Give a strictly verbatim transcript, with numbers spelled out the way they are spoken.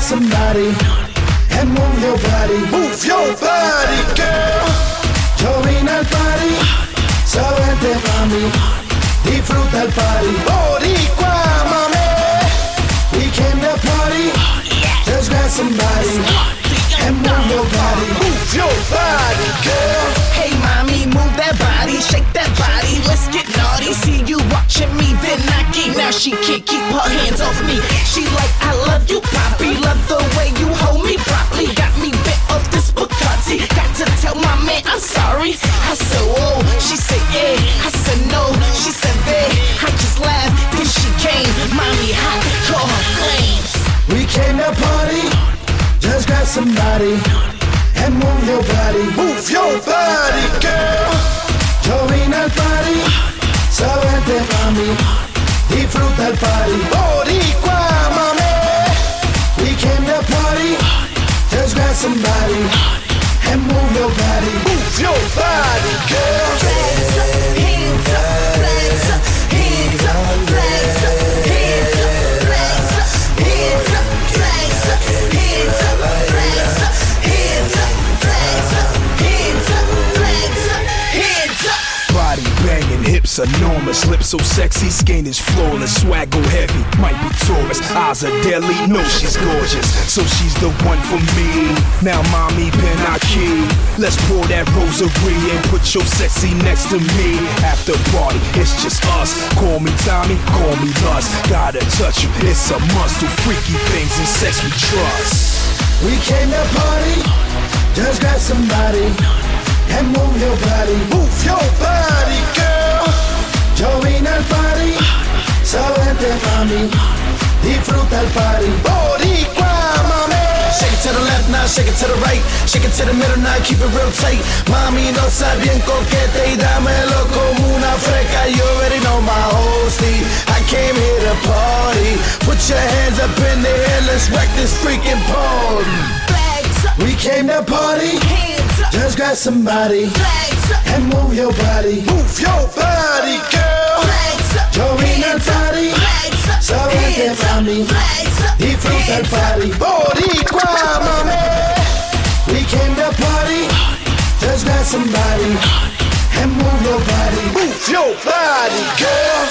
somebody and move your body. Move your body, girl. Yo vine al party, so vente mami, disfruta el party. Boricua, mami, we came to party. Just grab somebody and move your body. Move your body, girl. Hey mommy, move that body, shake that body, let's get naughty. See you watching me, then knocking. Now she can't keep her hands off me. She like, I love you, Poppy. Love the way you hold me properly. Got me bit off this Bacardi. Got to tell my man I'm sorry. I said, whoa. She said, yeah. I said, no. She said, babe. I just laughed. Then she came. Mommy hot, call her flames. We came to party. Just grab somebody and move your body. Move your body, girl. Yo vine al party, so vente mami, disfruta el party. Boricua, mami, we came to party. Just grab somebody and move your body. Move your body, girl. Flags up, hands up, flags up, hands up, flags up, hands up, flags up, hands up, flags up, hands up, flags up, hands up, flags up, hands up, flags up, hands up. Body banging, hips enormous, lips so sexy, skin is flawless, swag go heavy, might be Taurus, eyes are deadly, know she's gorgeous, so she's the one for me. Now mommy, pen our key, let's pour that rosary and put your sexy next to me. After party, it's just us, call me Tommy, call me Lust, gotta touch you, it's a must, do freaky things and sex we trust. We came to party, just grab somebody and move your body. Move your body, girl. Yo vine al party, so vente mami, disfruta el party. Boricua, mami. Shake it to the left, now shake it to the right. Shake it to the middle, now keep it real tight. Mami, no seas bien coqueta y dámelo como una freca. You already know my whole steed. I came here to party. Put your hands up in the air, let's wreck this freaking party. Flags up, We came to party, hands up, just grab somebody flags up, and move your body. Move your body, girl. flags up, Yo vine al hands up, party, flags up, so vente hands up, mami, flags up, disfruta el hands up. party. Boricua, mami. We came to party, just grab somebody and move your body. Move your body, girl.